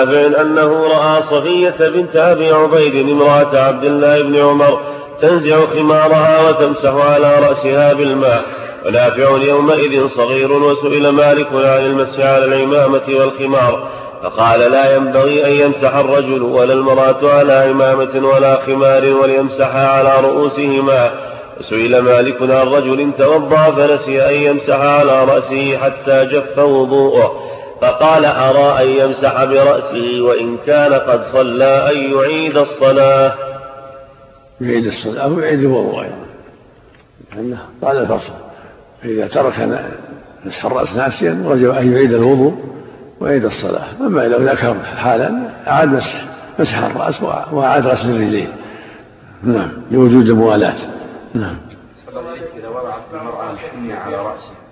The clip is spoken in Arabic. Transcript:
أنه رأى صفية بنت أبي عبيد امرأة عبد الله بن عمر تنزع خمارها وتمسح على رأسها بالماء، ونافع يومئذ صغير، وسئل مالك عن المسح على العمامة والخمار فقال لا ينبغي أن يمسح الرجل ولا المرأة على عمامة ولا خمار وليمسحها على رؤوسهما. وسئل مالك عن رجل توضأ فنسي أن يمسح على رأسه حتى جف وضوءه فقال أرى أن يمسح برأسه وإن كان قد صلى أن يعيد الصلاة. يعيد الصلاة ويعيد الوضوء أيضا قال الفصل إذا ترك مسح الرأس ناسيا وجب أن يعيد الوضوء ويعيد الصلاة. أما لو ذكر حالا أعاد مسح الرأس وأعاد غسل الرجلين لوجود الموالاة. إذا وضعت المرأة الحنية على رأسه